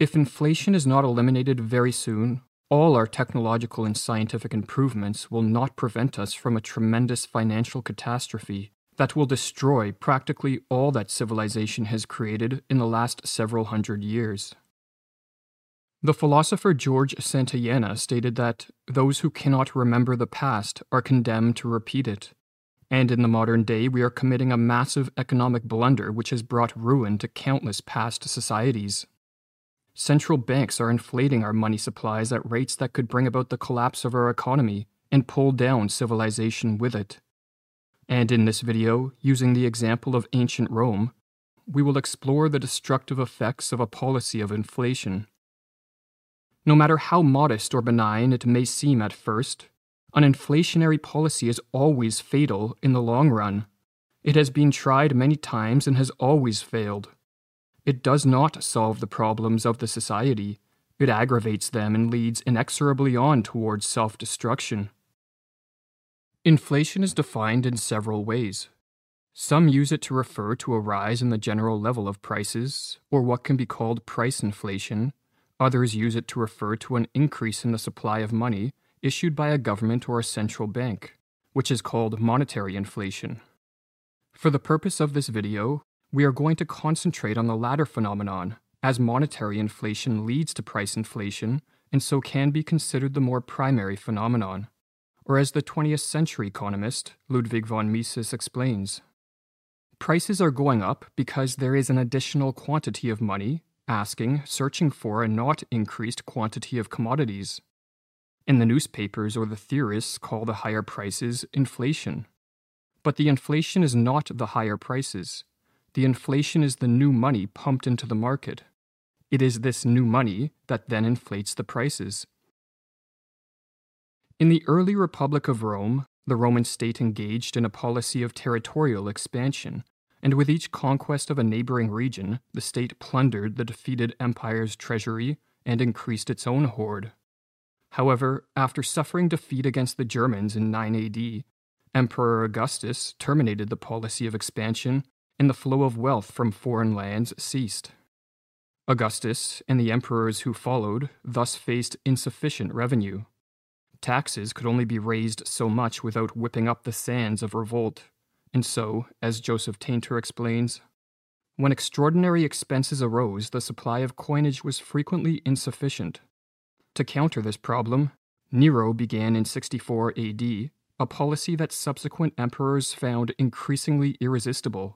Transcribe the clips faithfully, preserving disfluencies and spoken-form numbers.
If inflation is not eliminated very soon, all our technological and scientific improvements will not prevent us from a tremendous financial catastrophe that will destroy practically all that civilization has created in the last several hundred years. The philosopher George Santayana stated that those who cannot remember the past are condemned to repeat it, and in the modern day we are committing a massive economic blunder which has brought ruin to countless past societies. Central banks are inflating our money supplies at rates that could bring about the collapse of our economy and pull down civilization with it. And in this video, using the example of ancient Rome, we will explore the destructive effects of a policy of inflation. No matter how modest or benign it may seem at first, an inflationary policy is always fatal in the long run. It has been tried many times and has always failed. It does not solve the problems of the society. It aggravates them and leads inexorably on towards self-destruction. Inflation is defined in several ways. Some use it to refer to a rise in the general level of prices, or what can be called price inflation. Others use it to refer to an increase in the supply of money issued by a government or a central bank, which is called monetary inflation. For the purpose of this video, we are going to concentrate on the latter phenomenon, as monetary inflation leads to price inflation and so can be considered the more primary phenomenon, or as the twentieth century economist Ludwig von Mises explains. Prices are going up because there is an additional quantity of money asking, searching for a not increased quantity of commodities. And the newspapers or the theorists call the higher prices inflation. But the inflation is not the higher prices. The inflation is the new money pumped into the market. It is this new money that then inflates the prices. In the early Republic of Rome, the Roman state engaged in a policy of territorial expansion, and with each conquest of a neighboring region, the state plundered the defeated empire's treasury and increased its own hoard. However, after suffering defeat against the Germans in nine A D, Emperor Augustus terminated the policy of expansion and the flow of wealth from foreign lands ceased. Augustus and the emperors who followed thus faced insufficient revenue. Taxes could only be raised so much without whipping up the sands of revolt, and so, as Joseph Tainter explains, when extraordinary expenses arose, the supply of coinage was frequently insufficient. To counter this problem, Nero began in sixty-four A D a policy that subsequent emperors found increasingly irresistible.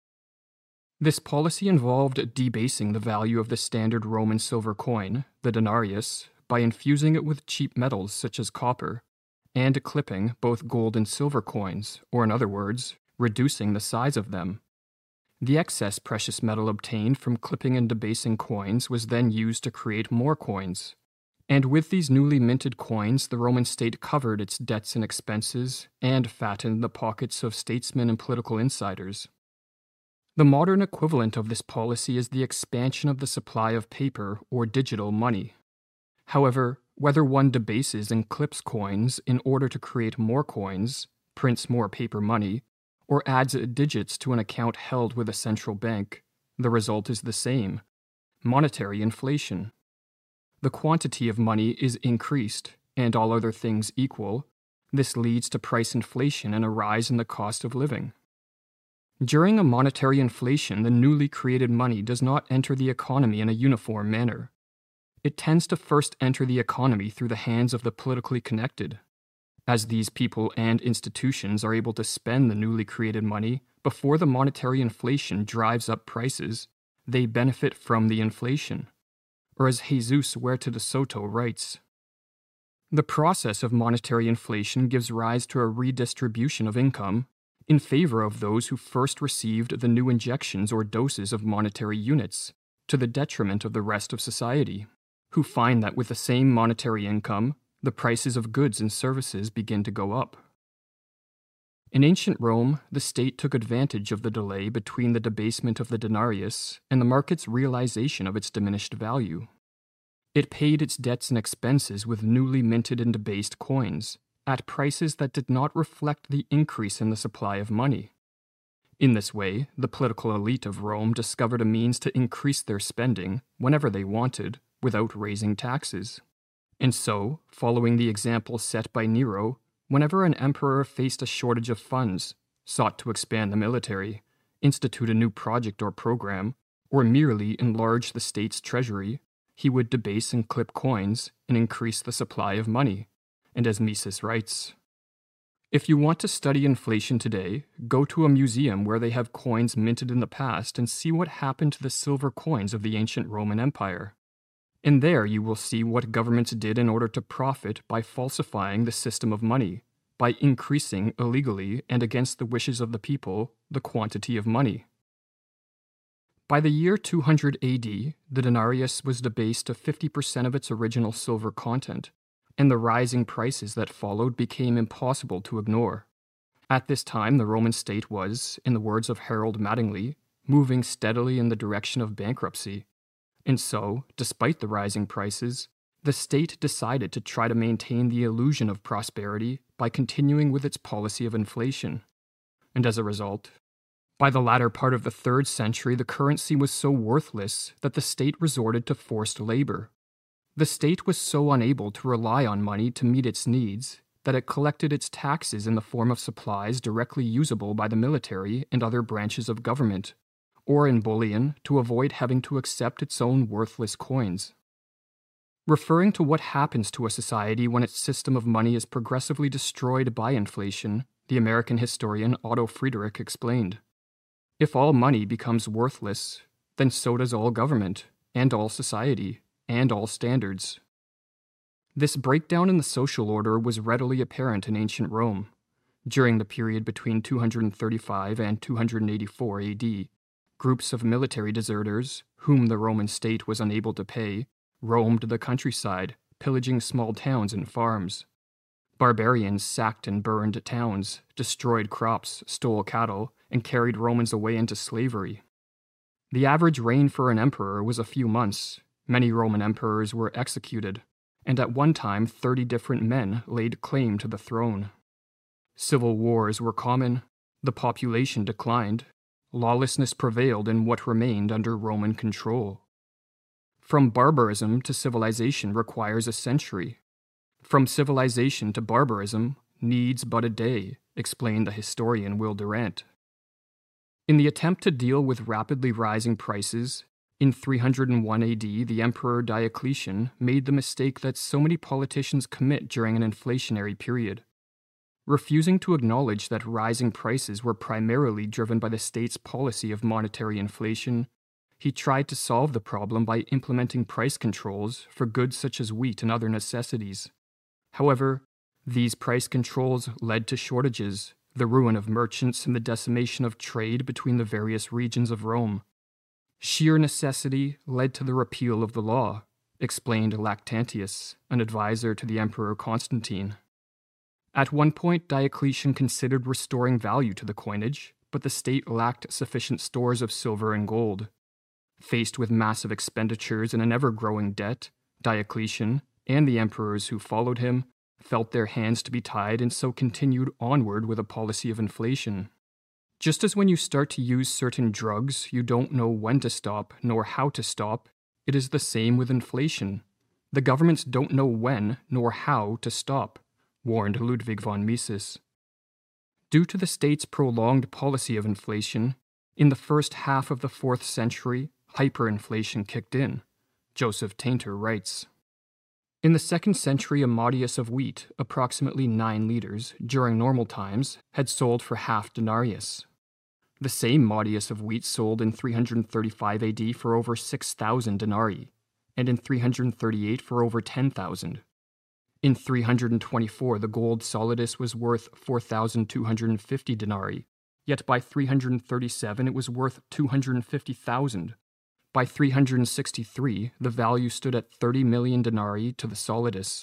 This policy involved debasing the value of the standard Roman silver coin, the denarius, by infusing it with cheap metals such as copper, and clipping both gold and silver coins, or in other words, reducing the size of them. The excess precious metal obtained from clipping and debasing coins was then used to create more coins. And with these newly minted coins, the Roman state covered its debts and expenses and fattened the pockets of statesmen and political insiders. The modern equivalent of this policy is the expansion of the supply of paper or digital money. However, whether one debases and clips coins in order to create more coins, prints more paper money, or adds digits to an account held with a central bank, the result is the same: monetary inflation. The quantity of money is increased, and all other things equal, this leads to price inflation and a rise in the cost of living. During a monetary inflation, the newly created money does not enter the economy in a uniform manner. It tends to first enter the economy through the hands of the politically connected. As these people and institutions are able to spend the newly created money before the monetary inflation drives up prices, they benefit from the inflation. Or as Jesus Huerta de Soto writes, the process of monetary inflation gives rise to a redistribution of income in favor of those who first received the new injections or doses of monetary units, to the detriment of the rest of society, who find that with the same monetary income, the prices of goods and services begin to go up. In ancient Rome, the state took advantage of the delay between the debasement of the denarius and the market's realization of its diminished value. It paid its debts and expenses with newly minted and debased coins, at prices that did not reflect the increase in the supply of money. In this way, the political elite of Rome discovered a means to increase their spending whenever they wanted without raising taxes. And so, following the example set by Nero, whenever an emperor faced a shortage of funds, sought to expand the military, institute a new project or program, or merely enlarge the state's treasury, he would debase and clip coins and increase the supply of money. And as Mises writes, if you want to study inflation today, go to a museum where they have coins minted in the past and see what happened to the silver coins of the ancient Roman Empire. And there you will see what governments did in order to profit by falsifying the system of money, by increasing illegally and against the wishes of the people the quantity of money. By the year two hundred A D, the denarius was debased to fifty percent of its original silver content, and the rising prices that followed became impossible to ignore. At this time, the Roman state was, in the words of Harold Mattingly, moving steadily in the direction of bankruptcy. And so, despite the rising prices, the state decided to try to maintain the illusion of prosperity by continuing with its policy of inflation. And as a result, by the latter part of the third century, the currency was so worthless that the state resorted to forced labor. The state was so unable to rely on money to meet its needs that it collected its taxes in the form of supplies directly usable by the military and other branches of government, or in bullion to avoid having to accept its own worthless coins. Referring to what happens to a society when its system of money is progressively destroyed by inflation, the American historian Otto Friedrich explained, if all money becomes worthless, then so does all government, and all society, and all standards. This breakdown in the social order was readily apparent in ancient Rome. During the period between two hundred thirty-five and two hundred eighty-four A D, groups of military deserters, whom the Roman state was unable to pay, roamed the countryside, pillaging small towns and farms. Barbarians sacked and burned towns, destroyed crops, stole cattle, and carried Romans away into slavery. The average reign for an emperor was a few months. Many Roman emperors were executed, and at one time thirty different men laid claim to the throne. Civil wars were common, the population declined, lawlessness prevailed in what remained under Roman control. From barbarism to civilization requires a century. From civilization to barbarism needs but a day, explained the historian Will Durant. In the attempt to deal with rapidly rising prices, in three hundred one A D, the Emperor Diocletian made the mistake that so many politicians commit during an inflationary period. Refusing to acknowledge that rising prices were primarily driven by the state's policy of monetary inflation, he tried to solve the problem by implementing price controls for goods such as wheat and other necessities. However, these price controls led to shortages, the ruin of merchants, and the decimation of trade between the various regions of Rome. Sheer necessity led to the repeal of the law, explained Lactantius, an advisor to the Emperor Constantine. At one point, Diocletian considered restoring value to the coinage, but the state lacked sufficient stores of silver and gold. Faced with massive expenditures and an ever-growing debt, Diocletian, and the emperors who followed him, felt their hands to be tied and so continued onward with a policy of inflation. Just as when you start to use certain drugs, you don't know when to stop nor how to stop, it is the same with inflation. The governments don't know when nor how to stop, warned Ludwig von Mises. Due to the state's prolonged policy of inflation, in the first half of the fourth century, hyperinflation kicked in, Joseph Tainter writes. In the second century, a modius of wheat, approximately nine liters, during normal times, had sold for half denarius. The same modius of wheat sold in three hundred thirty-five A D for over six thousand denarii, and in three hundred thirty-eight for over ten thousand. In three hundred twenty-four, the gold solidus was worth four thousand two hundred fifty denarii, yet by three hundred thirty-seven it was worth two hundred fifty thousand. By three hundred sixty-three, the value stood at thirty million denarii to the solidus.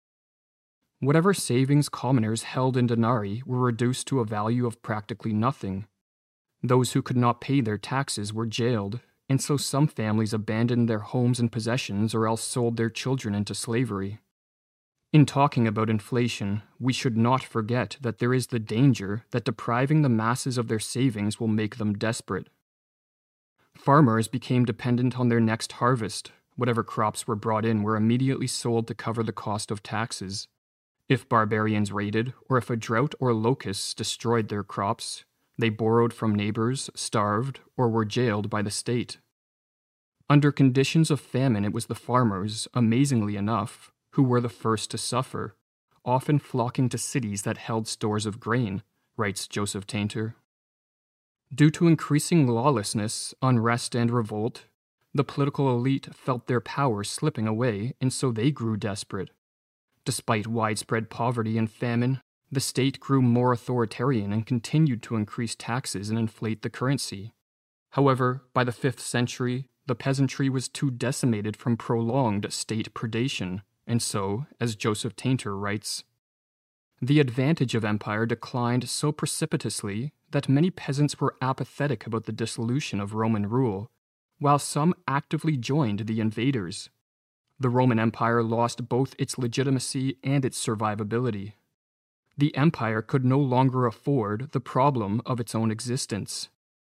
Whatever savings commoners held in denarii were reduced to a value of practically nothing. Those who could not pay their taxes were jailed, and so some families abandoned their homes and possessions or else sold their children into slavery. In talking about inflation, we should not forget that there is the danger that depriving the masses of their savings will make them desperate. Farmers became dependent on their next harvest. Whatever crops were brought in were immediately sold to cover the cost of taxes. If barbarians raided, or if a drought or locusts destroyed their crops, they borrowed from neighbors, starved, or were jailed by the state. Under conditions of famine, it was the farmers, amazingly enough, who were the first to suffer, often flocking to cities that held stores of grain, writes Joseph Tainter. Due to increasing lawlessness, unrest, and revolt, the political elite felt their power slipping away, and so they grew desperate. Despite widespread poverty and famine, the state grew more authoritarian and continued to increase taxes and inflate the currency. However, by the fifth century, the peasantry was too decimated from prolonged state predation, and so, as Joseph Tainter writes, the advantage of empire declined so precipitously that many peasants were apathetic about the dissolution of Roman rule, while some actively joined the invaders. The Roman Empire lost both its legitimacy and its survivability. The empire could no longer afford the problem of its own existence.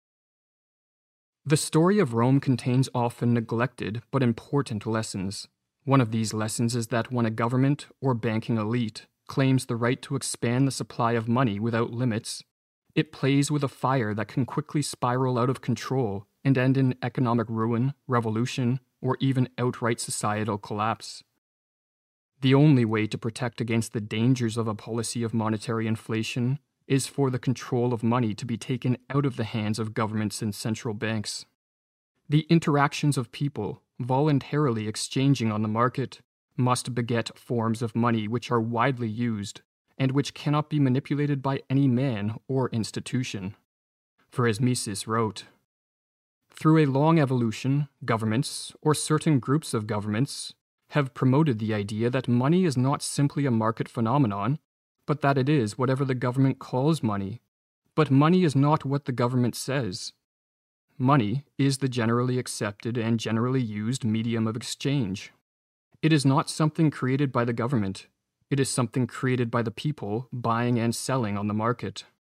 The story of Rome contains often neglected but important lessons. One of these lessons is that when a government or banking elite claims the right to expand the supply of money without limits, it plays with a fire that can quickly spiral out of control and end in economic ruin, revolution, or even outright societal collapse. The only way to protect against the dangers of a policy of monetary inflation is for the control of money to be taken out of the hands of governments and central banks. The interactions of people, voluntarily exchanging on the market, must beget forms of money which are widely used and which cannot be manipulated by any man or institution. For as Mises wrote, through a long evolution, governments, or certain groups of governments, have promoted the idea that money is not simply a market phenomenon, but that it is whatever the government calls money. But money is not what the government says. Money is the generally accepted and generally used medium of exchange. It is not something created by the government. It is something created by the people buying and selling on the market.